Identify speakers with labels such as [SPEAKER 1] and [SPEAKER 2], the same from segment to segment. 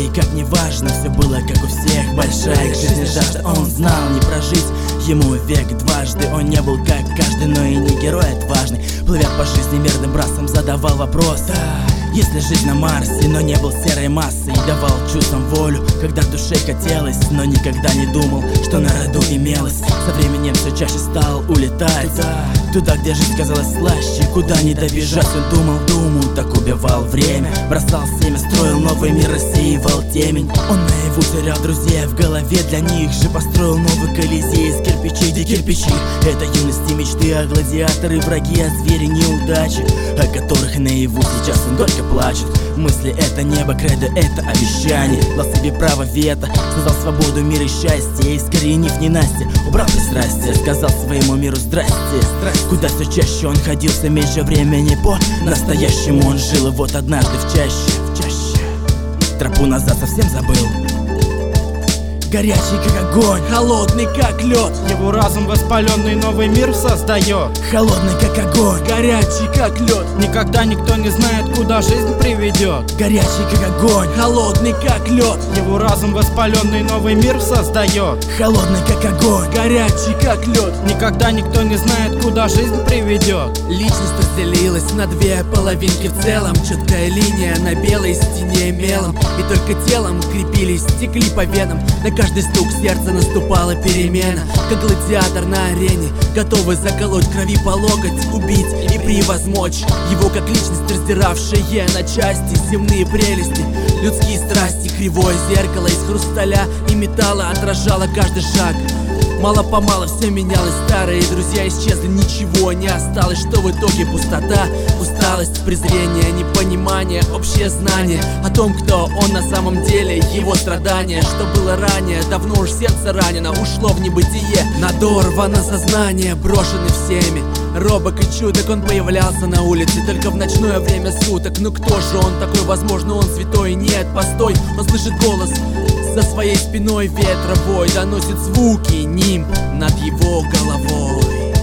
[SPEAKER 1] никак не важно, все было как у всех. Большая к жизни жажда, он знал не прожить ему век дважды. Он не был как каждый, но и не герой отважный. Плывя по жизни мирным братцам, задавал вопрос: если жить на Марсе, но не был серой массой, и давал чувствам волю, когда душе хотелось, но никогда не думал, что на роду имелось. Со временем все чаще стал улетать туда, где жизнь казалась слаще, куда не добежать. Он думал, так убивал время, бросал семя, строил новый мир, рассеивал темень. Он наяву терял друзей, в голове для них же построил новый колизей из кирпичей, где кирпичи — это юности мечты, а гладиаторы — враги, а звери — неудачи, о которых наяву сейчас он горько плачет. Мысли — это небо, кредо — это обещание. Дал себе право вето, создал свободу, мир и счастье. Искоренив ненастье, убрал пристрастие, сказал своему миру здрасте. Куда все чаще он ходил, все меньше времени по-настоящему он жил. И вот однажды в чаще тропу назад совсем забыл. Горячий как огонь, холодный как лед,
[SPEAKER 2] его разум воспаленный новый мир создает.
[SPEAKER 1] Холодный как огонь, горячий как лед,
[SPEAKER 2] никогда никто не знает, куда жизнь приведет.
[SPEAKER 1] Горячий как огонь, холодный как лед,
[SPEAKER 2] его разум воспаленный новый мир создает.
[SPEAKER 1] Холодный как огонь, горячий как лед,
[SPEAKER 2] никогда никто не знает, куда жизнь приведет.
[SPEAKER 1] Личность разделилась на две половинки в целом. Четкая линия на белой стене мелом, и только телом крепились, текли по венам. На каждый стук сердца наступала перемена, как гладиатор на арене, готовый заколоть крови по локоть, убить и превозмочь его как личность, раздиравшая на части земные прелести. Людские страсти, кривое зеркало из хрусталя и металла отражало каждый шаг. Мало-помалу все менялось, старые друзья исчезли, ничего не осталось, что в итоге пустота, усталость, презрение, непонимание, общее знание о том, кто он на самом деле, его страдания, что было ранее, давно уж сердце ранено, ушло в небытие, надорвано сознание, брошены всеми. Робок и чудок, он появлялся на улице только в ночное время суток. Ну кто же он такой? Возможно, он святой? Нет, постой, он слышит голос за своей спиной, ветровой доносит звуки, нимб над его головой.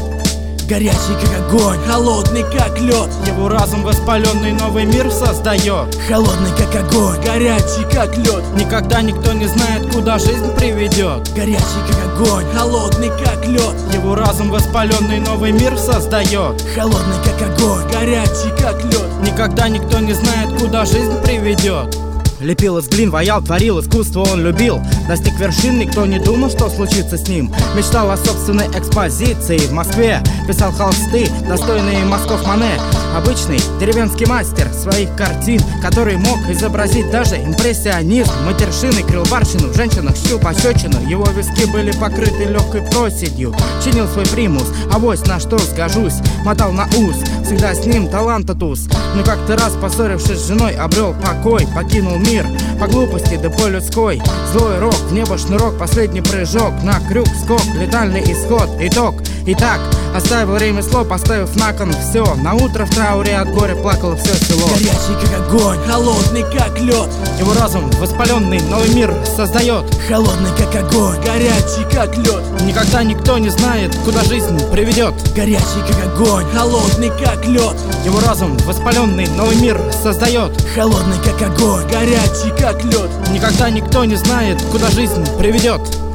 [SPEAKER 1] Горячий как огонь, холодный как лед,
[SPEAKER 2] его разум воспаленный новый мир создает.
[SPEAKER 1] Холодный как огонь, горячий как лед,
[SPEAKER 2] никогда никто не знает, куда жизнь приведет.
[SPEAKER 1] Горячий как огонь, холодный как лед,
[SPEAKER 2] его разум воспаленный новый мир создает.
[SPEAKER 1] Холодный как огонь, горячий как лед,
[SPEAKER 2] никогда никто не знает, куда жизнь приведет.
[SPEAKER 3] Лепил из глин, ваял, творил, искусство он любил. Достиг вершин, никто не думал, что случится с ним. Мечтал о собственной экспозиции в Москве. Писал холсты, достойные мазков Мане. Обычный деревенский мастер своих картин, который мог изобразить даже импрессионизм. Матершины, крыл барщину, в женщинах щил пощечину. Его виски были покрыты легкой проседью. Чинил свой примус, авось на что сгожусь. Мотал на ус, всегда с ним таланта туз. Но как-то раз, поссорившись с женой, обрел покой, покинул мир по глупости да по людской. Злой рок, в небо шнурок, последний прыжок, на крюк скок, летальный исход, итог. Итак, оставил ремесло, поставив на кон все. На утро в трауре от горя плакало все село.
[SPEAKER 1] Горячий как огонь, холодный как лед,
[SPEAKER 2] его разум воспаленный новый мир создает.
[SPEAKER 1] Холодный как огонь, горячий как лед,
[SPEAKER 2] никогда никто не знает, куда жизнь приведет.
[SPEAKER 1] Горячий как огонь, холодный как лед,
[SPEAKER 2] его разум воспаленный новый мир создает.
[SPEAKER 1] Холодный как огонь, горячий как лед,
[SPEAKER 2] никогда никто не знает, куда жизнь приведет.